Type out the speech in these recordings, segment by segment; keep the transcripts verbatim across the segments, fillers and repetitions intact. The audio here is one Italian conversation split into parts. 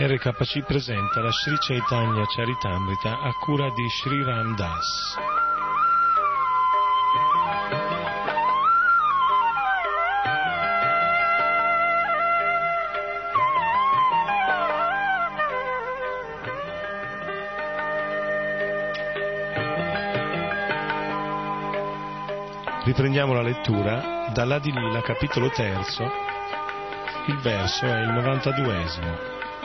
R K C presenta la Sri Chaitanya Charitamrita a cura di Sri Ram Das. Riprendiamo la lettura dall'Adi Lila, capitolo terzo, il verso è il novantaduesimo.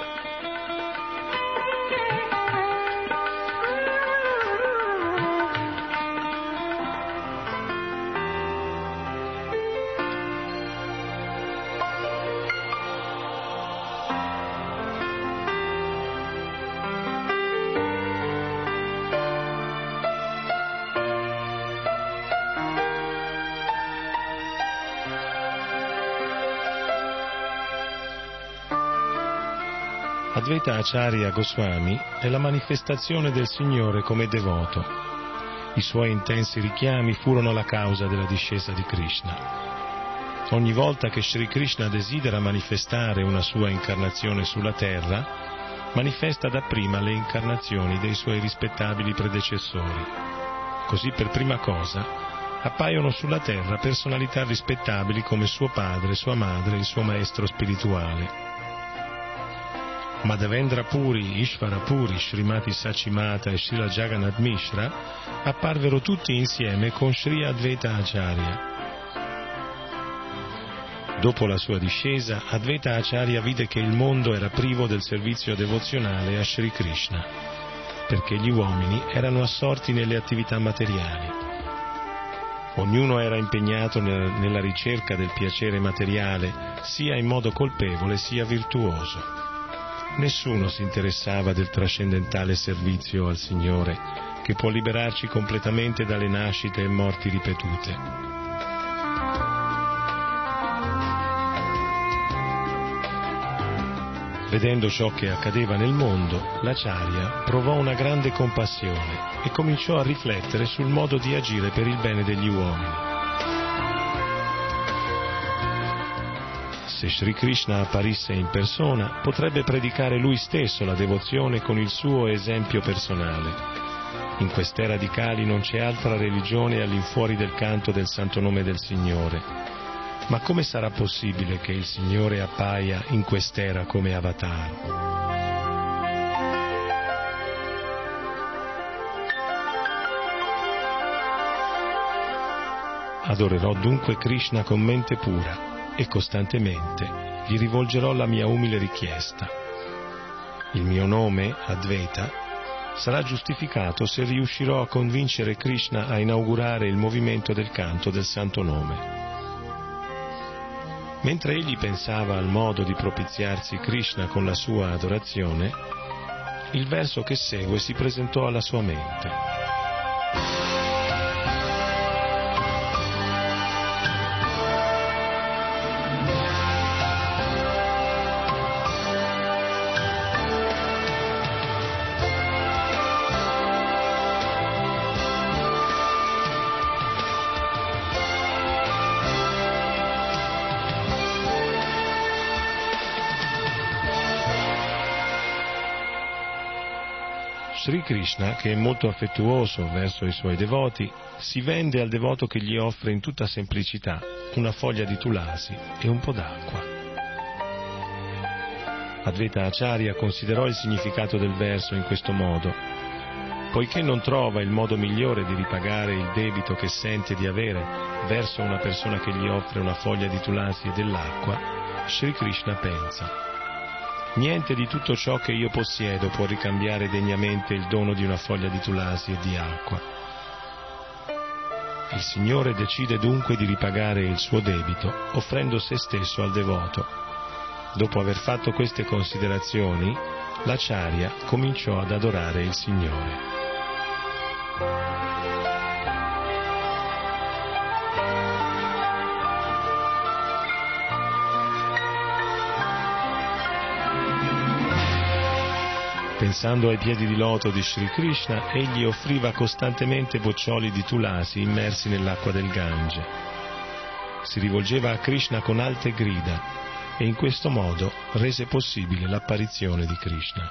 Advaita Acharya Goswami è la manifestazione del Signore come devoto. I suoi intensi richiami furono la causa della discesa di Krishna. Ogni volta che Sri Krishna desidera manifestare una sua incarnazione sulla terra, manifesta dapprima le incarnazioni dei suoi rispettabili predecessori. Così per prima cosa appaiono sulla terra personalità rispettabili come suo padre, sua madre e il suo maestro spirituale. Madhavendra Puri, Ishvara Puri, Srimati Sachimata e Srila Jagannath Mishra apparvero tutti insieme con Sri Advaita Acharya. Dopo la sua discesa, Advaita Acharya vide che il mondo era privo del servizio devozionale a Sri Krishna, perché gli uomini erano assorti nelle attività materiali. Ognuno era impegnato nella ricerca del piacere materiale, sia in modo colpevole sia virtuoso. Nessuno si interessava del trascendentale servizio al Signore, che può liberarci completamente dalle nascite e morti ripetute. Vedendo ciò che accadeva nel mondo, l'Acharya provò una grande compassione e cominciò a riflettere sul modo di agire per il bene degli uomini. Se Sri Krishna apparisse in persona, potrebbe predicare lui stesso la devozione con il suo esempio personale. In quest'era di Kali non c'è altra religione all'infuori del canto del santo nome del Signore. Ma come sarà possibile che il Signore appaia in quest'era come avatar? Adorerò dunque Krishna con mente pura e costantemente gli rivolgerò la mia umile richiesta. Il mio nome, Advaita, sarà giustificato se riuscirò a convincere Krishna a inaugurare il movimento del canto del santo nome. Mentre egli pensava al modo di propiziarsi Krishna con la sua adorazione, il verso che segue si presentò alla sua mente. Sri Krishna, che è molto affettuoso verso i suoi devoti, si vende al devoto che gli offre in tutta semplicità una foglia di tulasi e un po' d'acqua. Advaita Acharya considerò il significato del verso in questo modo. Poiché non trova il modo migliore di ripagare il debito che sente di avere verso una persona che gli offre una foglia di tulasi e dell'acqua, Sri Krishna pensa: niente di tutto ciò che io possiedo può ricambiare degnamente il dono di una foglia di tulasi e di acqua. Il Signore decide dunque di ripagare il suo debito offrendo se stesso al devoto. Dopo aver fatto queste considerazioni, l'Acharya cominciò ad adorare il Signore. Pensando ai piedi di loto di Sri Krishna, egli offriva costantemente boccioli di tulasi immersi nell'acqua del Gange. Si rivolgeva a Krishna con alte grida e in questo modo rese possibile l'apparizione di Krishna.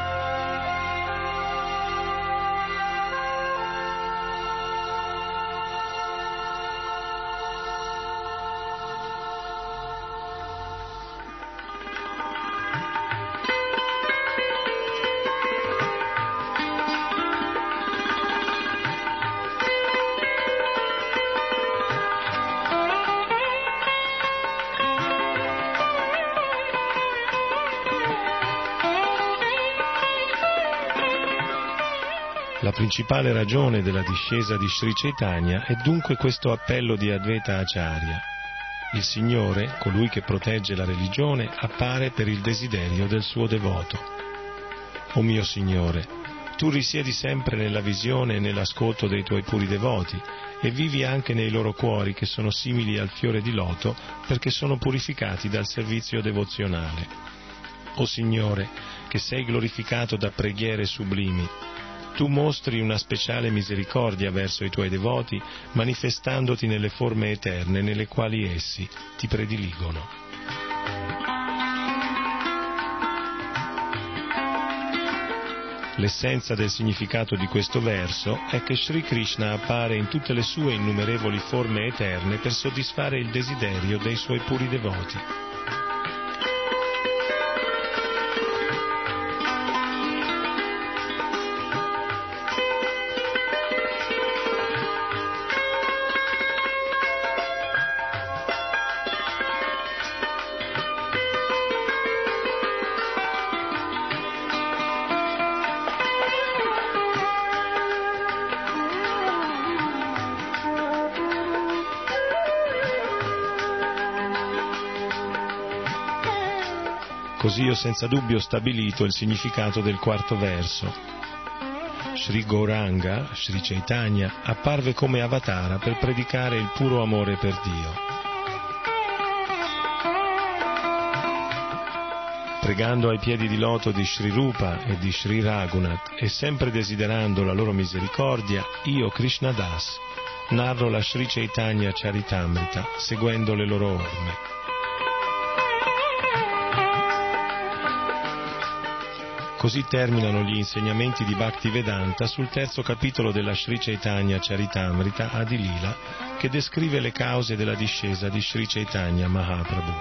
La principale ragione della discesa di Sri Chaitanya è dunque questo appello di Advaita Acharya. Il Signore, colui che protegge la religione, appare per il desiderio del suo devoto. O mio Signore, tu risiedi sempre nella visione e nell'ascolto dei tuoi puri devoti e vivi anche nei loro cuori che sono simili al fiore di loto perché sono purificati dal servizio devozionale. O Signore, che sei glorificato da preghiere sublimi, tu mostri una speciale misericordia verso i tuoi devoti, manifestandoti nelle forme eterne nelle quali essi ti prediligono. L'essenza del significato di questo verso è che Sri Krishna appare in tutte le sue innumerevoli forme eterne per soddisfare il desiderio dei suoi puri devoti. Così ho senza dubbio stabilito il significato del quarto verso. Sri Gauranga, Sri Chaitanya, apparve come avatara per predicare il puro amore per Dio. Pregando ai piedi di loto di Sri Rupa e di Sri Raghunath e sempre desiderando la loro misericordia, io, Krishna Das, narro la Sri Chaitanya Charitamrita seguendo le loro orme. Così terminano gli insegnamenti di Bhaktivedanta sul terzo capitolo della Sri Chaitanya Charitamrita Adi Lila, che descrive le cause della discesa di Sri Chaitanya Mahaprabhu.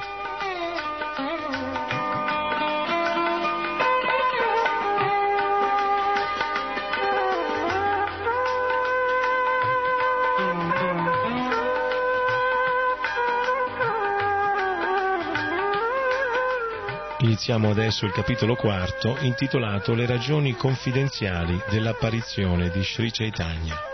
Iniziamo adesso il capitolo quarto, intitolato Le ragioni confidenziali dell'apparizione di Sri Chaitanya.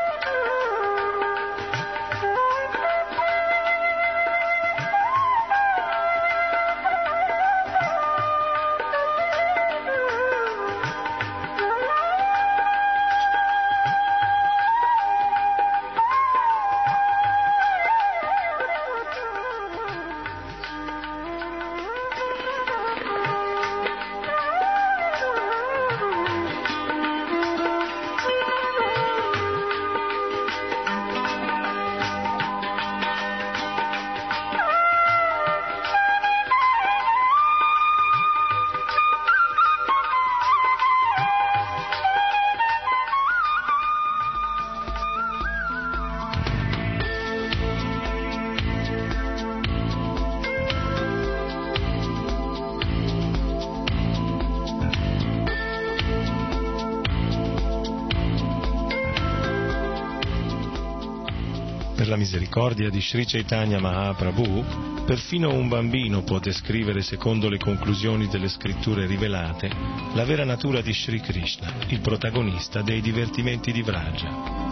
Per la misericordia di Sri Chaitanya Mahaprabhu, perfino un bambino può descrivere, secondo le conclusioni delle scritture rivelate, la vera natura di Sri Krishna, il protagonista dei divertimenti di Vraja.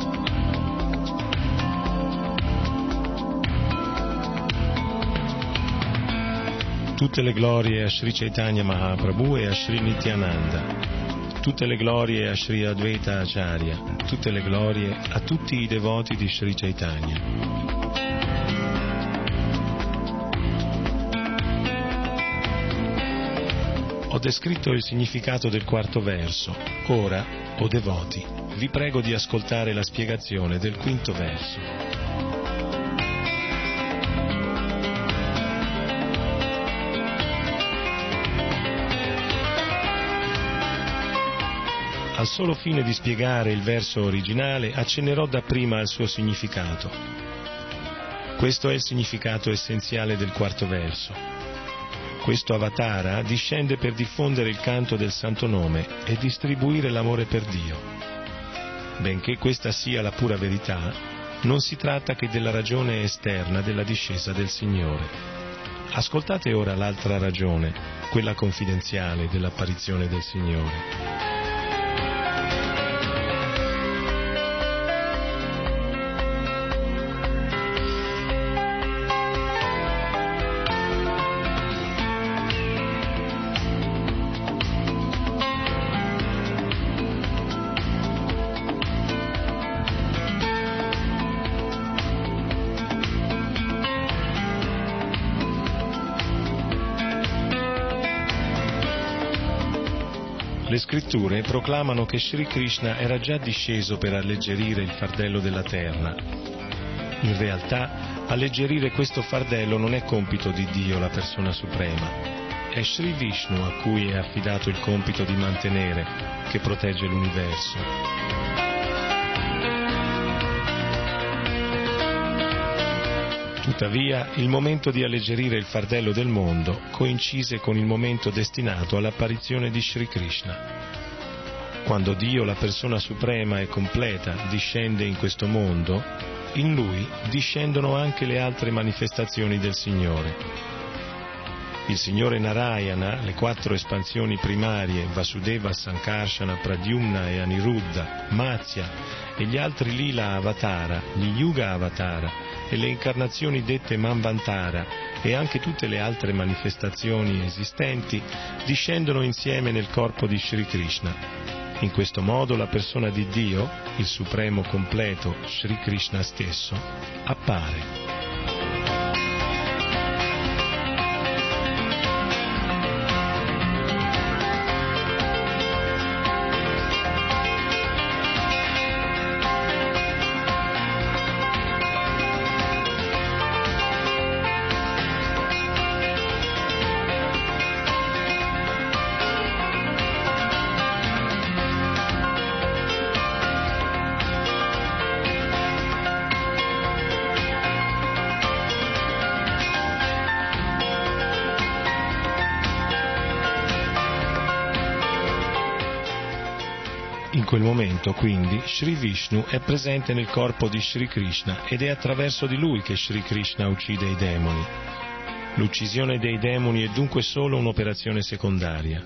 Tutte le glorie a Sri Chaitanya Mahaprabhu e a Sri Nityananda. Tutte le glorie a Sri Advaita Acharya, tutte le glorie a tutti i devoti di Sri Chaitanya. Ho descritto il significato del quarto verso. Ora, o devoti, vi prego di ascoltare la spiegazione del quinto verso. Al solo fine di spiegare il verso originale, accennerò dapprima al suo significato. Questo è il significato essenziale del quarto verso. Questo Avatara discende per diffondere il canto del Santo Nome e distribuire l'amore per Dio. Benché questa sia la pura verità, non si tratta che della ragione esterna della discesa del Signore. Ascoltate ora l'altra ragione, quella confidenziale dell'apparizione del Signore. Le scritture proclamano che Sri Krishna era già disceso per alleggerire il fardello della terra. In realtà, alleggerire questo fardello non è compito di Dio, la persona suprema. È Sri Vishnu a cui è affidato il compito di mantenere, che protegge l'universo. Tuttavia, il momento di alleggerire il fardello del mondo coincise con il momento destinato all'apparizione di Sri Krishna. Quando Dio, la persona suprema e completa, discende in questo mondo, in Lui discendono anche le altre manifestazioni del Signore. Il Signore Narayana, le quattro espansioni primarie, Vasudeva, Sankarsana, Pradyumna e Aniruddha, Matsya e gli altri Lila Avatara, gli Yuga Avatara e le incarnazioni dette Manvantara e anche tutte le altre manifestazioni esistenti discendono insieme nel corpo di Sri Krishna. In questo modo la persona di Dio, il supremo completo Sri Krishna stesso, appare. In quel momento, quindi, Sri Vishnu è presente nel corpo di Sri Krishna ed è attraverso di lui che Sri Krishna uccide i demoni. L'uccisione dei demoni è dunque solo un'operazione secondaria.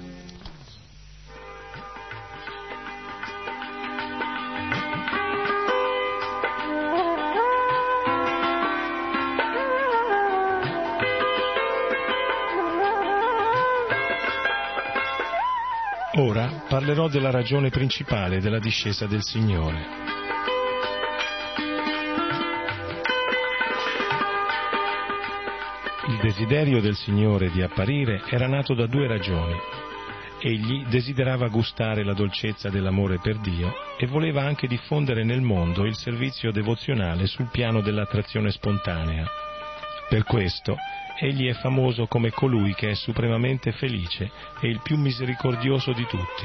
Ora parlerò della ragione principale della discesa del Signore. Il desiderio del Signore di apparire era nato da due ragioni. Egli desiderava gustare la dolcezza dell'amore per Dio e voleva anche diffondere nel mondo il servizio devozionale sul piano dell'attrazione spontanea. Per questo, egli è famoso come colui che è supremamente felice e il più misericordioso di tutti.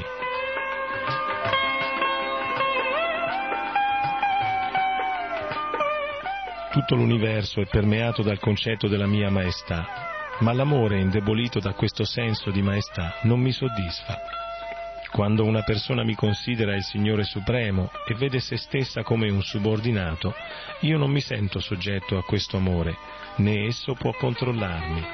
Tutto l'universo è permeato dal concetto della mia maestà, ma l'amore indebolito da questo senso di maestà non mi soddisfa. Quando una persona mi considera il Signore Supremo e vede se stessa come un subordinato, io non mi sento soggetto a questo amore, né esso può controllarmi.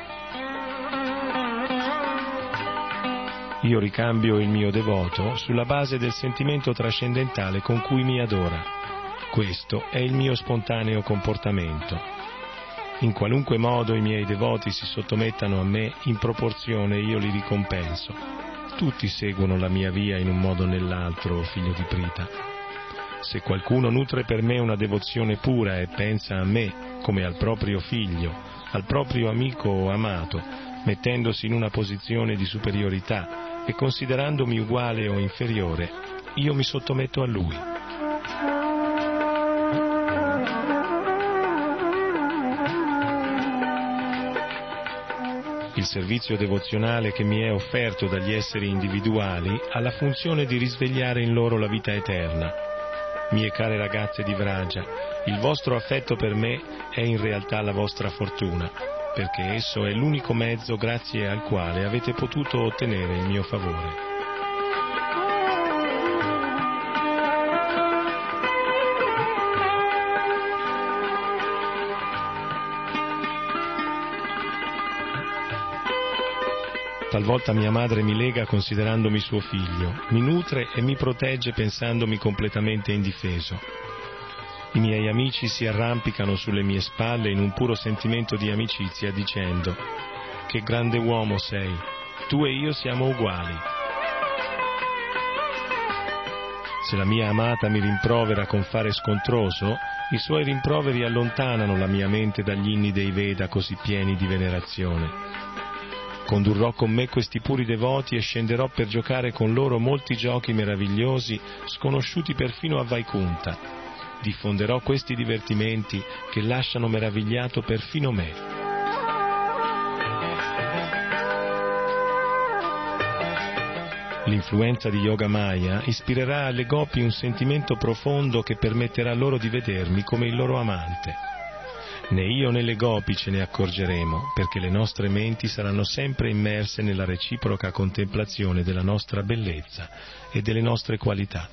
Io ricambio il mio devoto sulla base del sentimento trascendentale con cui mi adora. Questo è il mio spontaneo comportamento. In qualunque modo i miei devoti si sottomettano a me, in proporzione io li ricompenso. Tutti seguono la mia via in un modo o nell'altro, figlio di Prita. Se qualcuno nutre per me una devozione pura e pensa a me come al proprio figlio, al proprio amico o amato, mettendosi in una posizione di superiorità e considerandomi uguale o inferiore, io mi sottometto a lui. Il servizio devozionale che mi è offerto dagli esseri individuali ha la funzione di risvegliare in loro la vita eterna. Mie care ragazze di Vraja, il vostro affetto per me è in realtà la vostra fortuna, perché esso è l'unico mezzo grazie al quale avete potuto ottenere il mio favore. Talvolta mia madre mi lega considerandomi suo figlio, mi nutre e mi protegge pensandomi completamente indifeso. I miei amici si arrampicano sulle mie spalle in un puro sentimento di amicizia dicendo: che grande uomo sei, tu e io siamo uguali. Se la mia amata mi rimprovera con fare scontroso, i suoi rimproveri allontanano la mia mente dagli inni dei Veda così pieni di venerazione. Condurrò con me questi puri devoti e scenderò per giocare con loro molti giochi meravigliosi, sconosciuti perfino a Vaikunta. Diffonderò questi divertimenti che lasciano meravigliato perfino me. L'influenza di Yoga Maya ispirerà alle gopi un sentimento profondo che permetterà loro di vedermi come il loro amante. Né io né le gopi ce ne accorgeremo, perché le nostre menti saranno sempre immerse nella reciproca contemplazione della nostra bellezza e delle nostre qualità.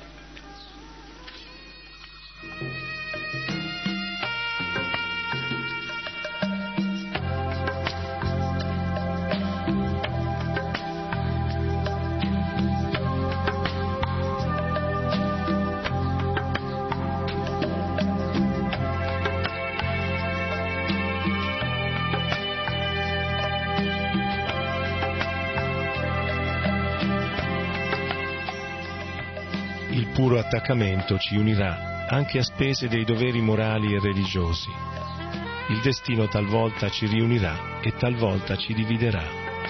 Il puro attaccamento ci unirà anche a spese dei doveri morali e religiosi. Il destino talvolta ci riunirà e talvolta ci dividerà.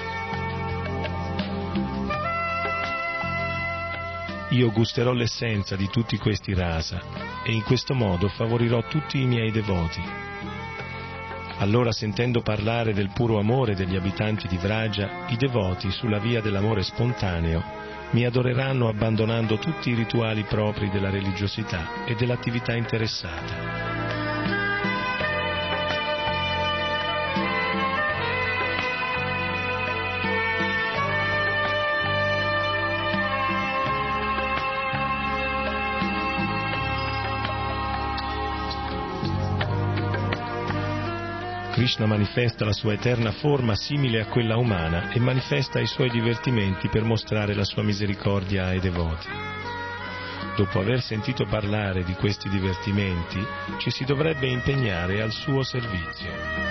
Io gusterò l'essenza di tutti questi rasa e in questo modo favorirò tutti i miei devoti. Allora, sentendo parlare del puro amore degli abitanti di Vraja, i devoti sulla via dell'amore spontaneo mi adoreranno abbandonando tutti i rituali propri della religiosità e dell'attività interessata. Krishna manifesta la sua eterna forma simile a quella umana e manifesta i suoi divertimenti per mostrare la sua misericordia ai devoti. Dopo aver sentito parlare di questi divertimenti, ci si dovrebbe impegnare al suo servizio.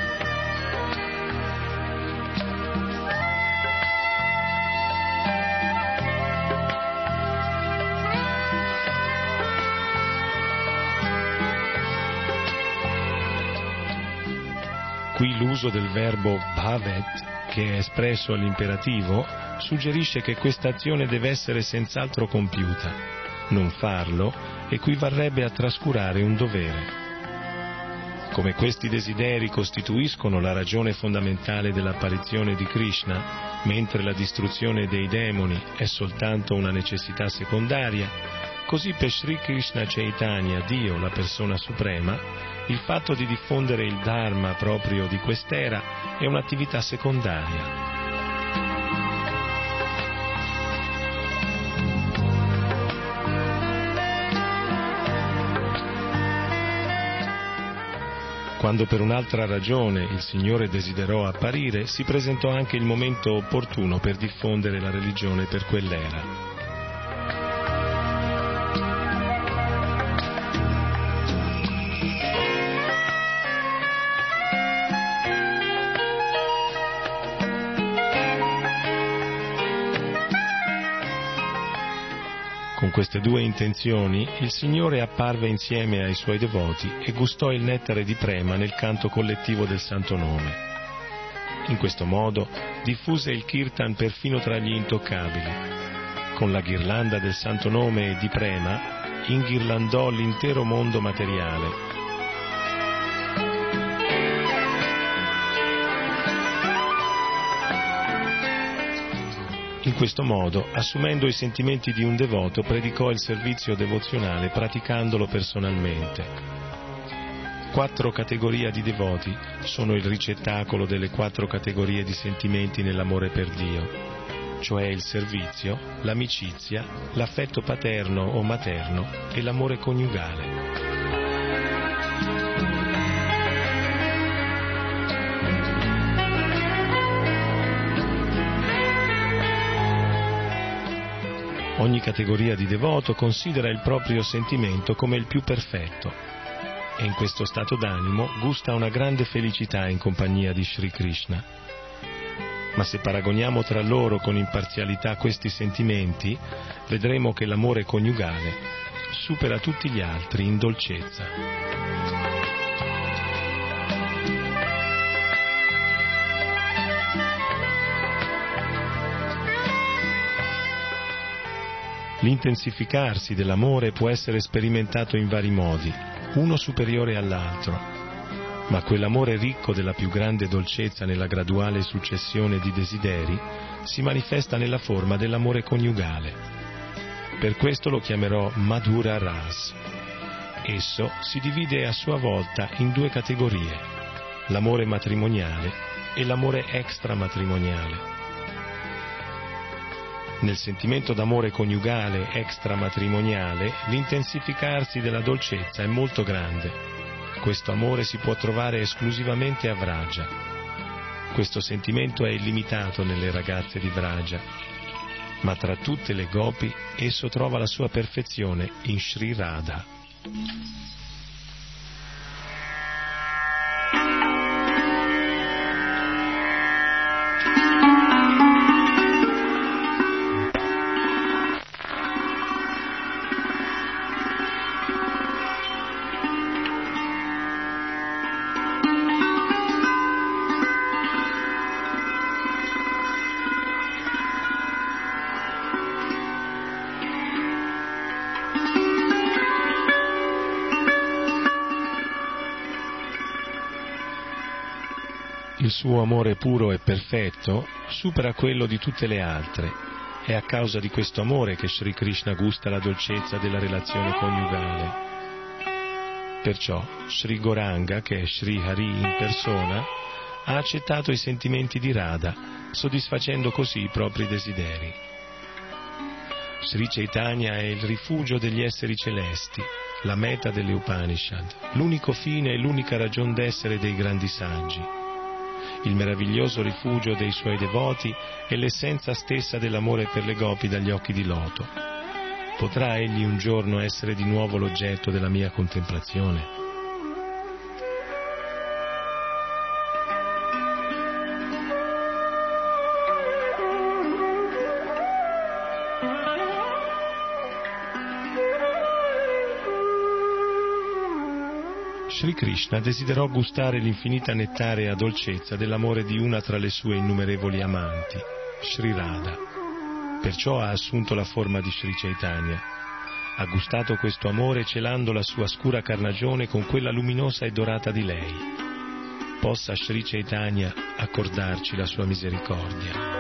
Qui l'uso del verbo bhavet, che è espresso all'imperativo, suggerisce che questa azione deve essere senz'altro compiuta. Non farlo equivarrebbe a trascurare un dovere. Come questi desideri costituiscono la ragione fondamentale dell'apparizione di Krishna, mentre la distruzione dei demoni è soltanto una necessità secondaria, così per Sri Krishna Chaitanya, Dio, la persona suprema, il fatto di diffondere il Dharma proprio di quest'era è un'attività secondaria. Quando per un'altra ragione il Signore desiderò apparire, si presentò anche il momento opportuno per diffondere la religione per quell'era. Con queste due intenzioni, il Signore apparve insieme ai Suoi devoti e gustò il nettare di prema nel canto collettivo del Santo Nome. In questo modo diffuse il Kirtan perfino tra gli intoccabili. Con la ghirlanda del Santo Nome e di prema, inghirlandò l'intero mondo materiale. In questo modo, assumendo i sentimenti di un devoto, predicò il servizio devozionale praticandolo personalmente. Quattro categorie di devoti sono il ricettacolo delle quattro categorie di sentimenti nell'amore per Dio, cioè il servizio, l'amicizia, l'affetto paterno o materno e l'amore coniugale. Ogni categoria di devoto considera il proprio sentimento come il più perfetto e in questo stato d'animo gusta una grande felicità in compagnia di Sri Krishna. Ma se paragoniamo tra loro con imparzialità questi sentimenti, vedremo che l'amore coniugale supera tutti gli altri in dolcezza. L'intensificarsi dell'amore può essere sperimentato in vari modi, uno superiore all'altro, ma quell'amore ricco della più grande dolcezza nella graduale successione di desideri si manifesta nella forma dell'amore coniugale. Per questo lo chiamerò Madhura Ras. Esso si divide a sua volta in due categorie, l'amore matrimoniale e l'amore extramatrimoniale. Nel sentimento d'amore coniugale extramatrimoniale, l'intensificarsi della dolcezza è molto grande. Questo amore si può trovare esclusivamente a Vraja. Questo sentimento è illimitato nelle ragazze di Vraja, ma tra tutte le gopi esso trova la sua perfezione in Sri Radha. Il suo amore puro e perfetto supera quello di tutte le altre. È a causa di questo amore che Sri Krishna gusta la dolcezza della relazione coniugale. Perciò Sri Gauranga, che è Sri Hari in persona, ha accettato i sentimenti di Radha, soddisfacendo così i propri desideri. Sri Chaitanya è il rifugio degli esseri celesti, la meta delle Upanishad, l'unico fine e l'unica ragion d'essere dei grandi saggi. Il meraviglioso rifugio dei suoi devoti è l'essenza stessa dell'amore per le gopi dagli occhi di loto. Potrà egli un giorno essere di nuovo l'oggetto della mia contemplazione? Sri Krishna desiderò gustare l'infinita nettarea dolcezza dell'amore di una tra le sue innumerevoli amanti, Sri Radha. Perciò ha assunto la forma di Sri Chaitanya. Ha gustato questo amore celando la sua scura carnagione con quella luminosa e dorata di lei. Possa Sri Chaitanya accordarci la sua misericordia.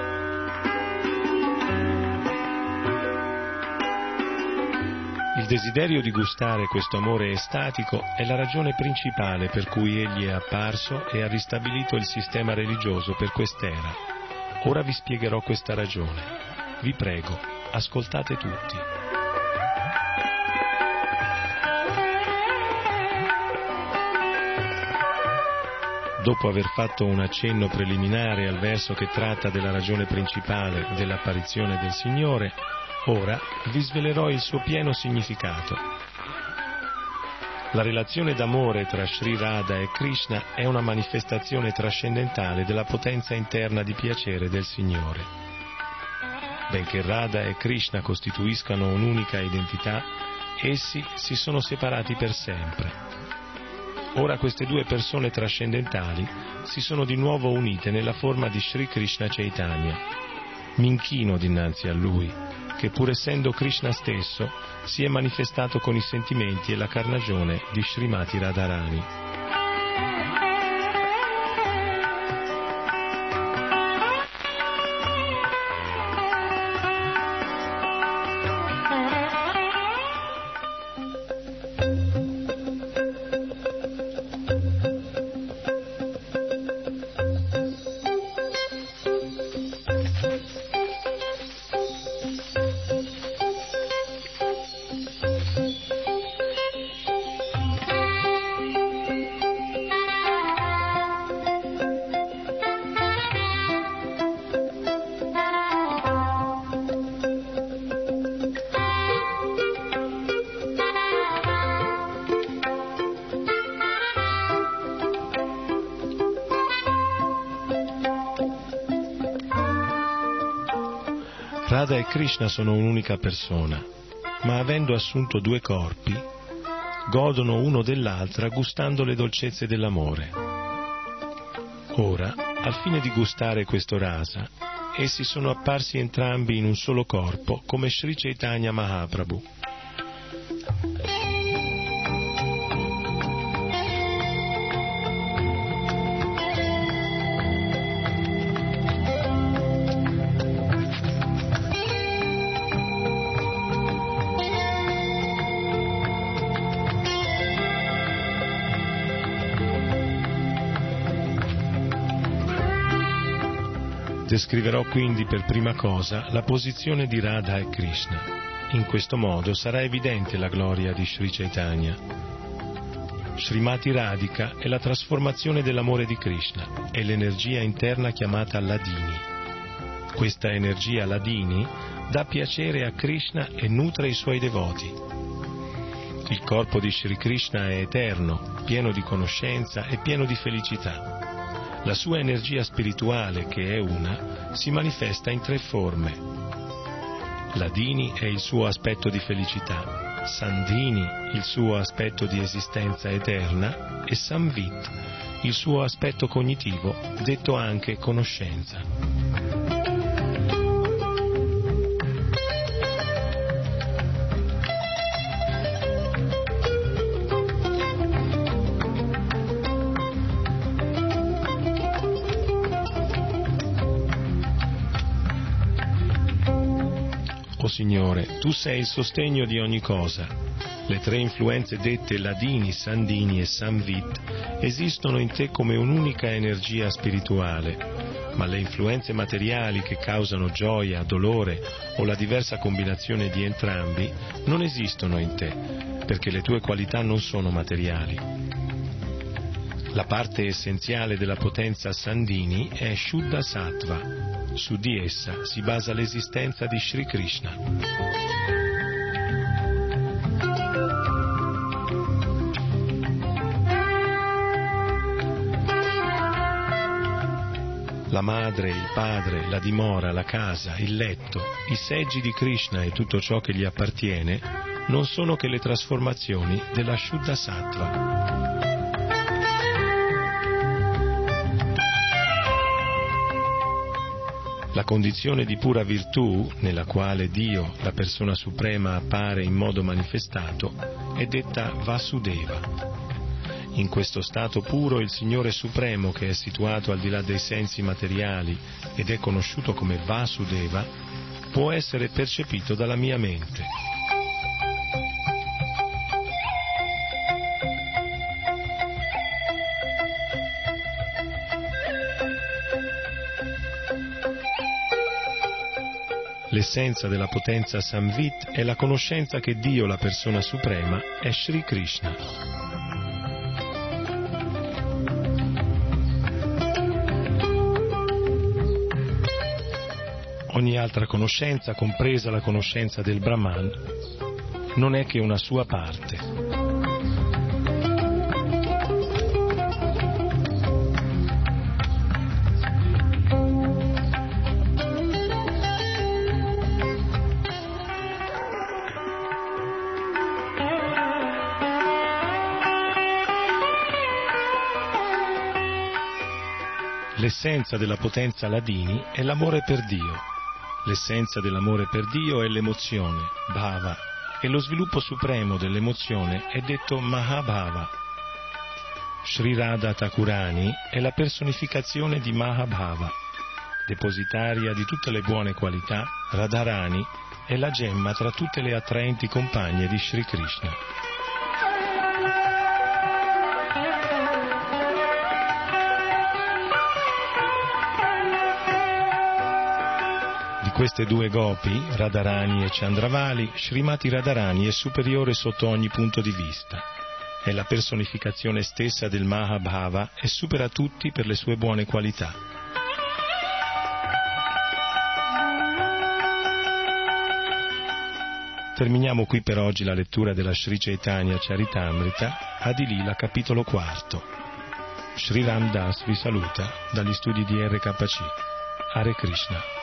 Il desiderio di gustare questo amore estatico è la ragione principale per cui egli è apparso e ha ristabilito il sistema religioso per quest'era. Ora vi spiegherò questa ragione. Vi prego, ascoltate tutti. Dopo aver fatto un accenno preliminare al verso che tratta della ragione principale dell'apparizione del Signore, ora vi svelerò il suo pieno significato. La relazione d'amore tra Sri Radha e Krishna è una manifestazione trascendentale della potenza interna di piacere del Signore. Benché Radha e Krishna costituiscano un'unica identità, essi si sono separati per sempre. Ora queste due persone trascendentali si sono di nuovo unite nella forma di Sri Krishna Chaitanya. Mi inchino dinanzi a Lui, che pur essendo Krishna stesso, si è manifestato con i sentimenti e la carnagione di Srimati Radharani. Radha e Krishna sono un'unica persona, ma avendo assunto due corpi, godono uno dell'altra gustando le dolcezze dell'amore. Ora, al fine di gustare questo rasa, essi sono apparsi entrambi in un solo corpo come Sri Chaitanya Mahaprabhu. Descriverò quindi per prima cosa la posizione di Radha e Krishna. In questo modo sarà evidente la gloria di Sri Chaitanya. Srimati Radhika è la trasformazione dell'amore di Krishna, è l'energia interna chiamata Ladini. Questa energia Ladini dà piacere a Krishna e nutre i suoi devoti. Il corpo di Sri Krishna è eterno, pieno di conoscenza e pieno di felicità. La sua energia spirituale, che è una, si manifesta in tre forme. Ladini è il suo aspetto di felicità, Sandhini il suo aspetto di esistenza eterna e Samvit il suo aspetto cognitivo, detto anche conoscenza. Signore, Tu sei il sostegno di ogni cosa. Le tre influenze dette Ladini, Sandhini e Samvit esistono in te come un'unica energia spirituale, ma le influenze materiali che causano gioia, dolore o la diversa combinazione di entrambi non esistono in te, perché le tue qualità non sono materiali. La parte essenziale della potenza Sandhini è Shuddha Sattva. Su di essa si basa l'esistenza di Sri Krishna. La madre, il padre, la dimora, la casa, il letto, i seggi di Krishna e tutto ciò che gli appartiene non sono che le trasformazioni della Shuddha Sattva. La condizione di pura virtù, nella quale Dio, la persona suprema, appare in modo manifestato, è detta Vasudeva. In questo stato puro il Signore Supremo, che è situato al di là dei sensi materiali ed è conosciuto come Vasudeva, può essere percepito dalla mia mente. L'essenza della potenza Samvit è la conoscenza che Dio, la persona suprema, è Sri Krishna. Ogni altra conoscenza, compresa la conoscenza del Brahman, non è che una sua parte. L'essenza della potenza Ladini è l'amore per Dio. L'essenza dell'amore per Dio è l'emozione, Bhava, e lo sviluppo supremo dell'emozione è detto Mahabhava. Sri Radha Thakurani è la personificazione di Mahabhava. Depositaria di tutte le buone qualità, Radharani è la gemma tra tutte le attraenti compagne di Sri Krishna. Queste due gopi, Radharani e Chandravali, Srimati Radharani è superiore sotto ogni punto di vista. È la personificazione stessa del Mahabhava e supera tutti per le sue buone qualità. Terminiamo qui per oggi la lettura della Sri Chaitanya Charitamrita, Adi Lila, capitolo quarto. Sri Ram Das vi saluta dagli studi di R K C. Hare Krishna.